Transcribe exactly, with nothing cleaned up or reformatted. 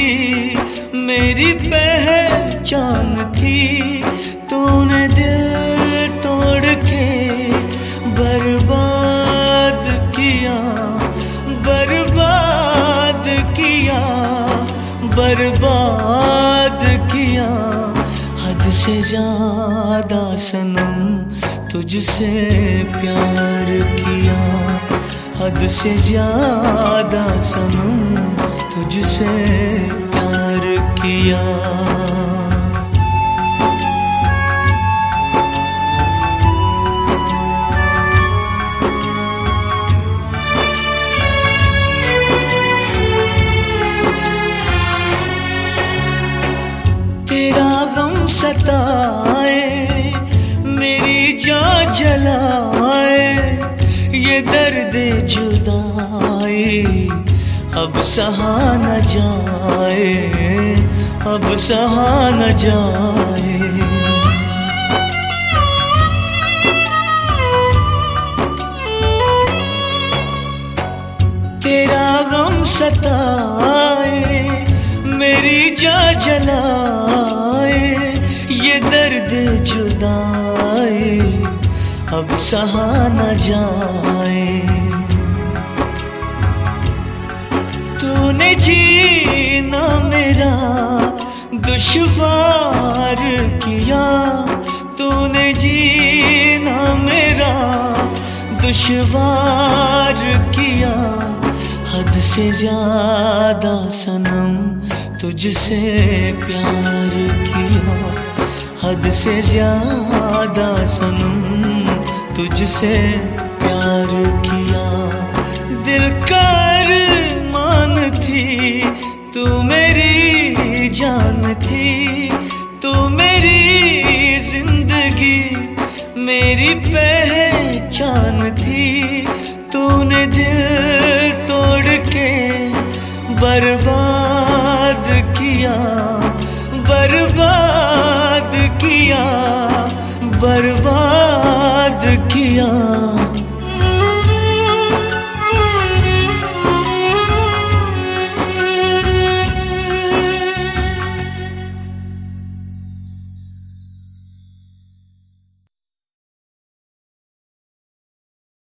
मेरी पहचान थी। तूने दिल तोड़ के बर्बाद किया, बर्बाद किया, बर्बाद किया। हद से ज्यादा सनम तुझसे प्यार किया, हद से ज्यादा सनम तुझसे प्यार किया। तेरा गम सताए, मेरी जान जलाए, ये दर्द जुदाई अब सहा न जाए, अब सहा न जाए। तेरा गम सताए, मेरी जान जलाए, ये दर्द जुदाई अब सहा न जाए। तूने जीना मेरा दुश्वार किया, तूने जीना मेरा दुश्वार किया। हद से ज्यादा सनम तुझसे प्यार किया, हद से ज्यादा सनम तुझसे प्यार किया। दिल का अरमान थी, तू मेरी जान थी, तू मेरी जिंदगी, मेरी पहचान थी। तूने दिल तोड़ के बर्बाद किया, बर्बाद किया, बर्बाद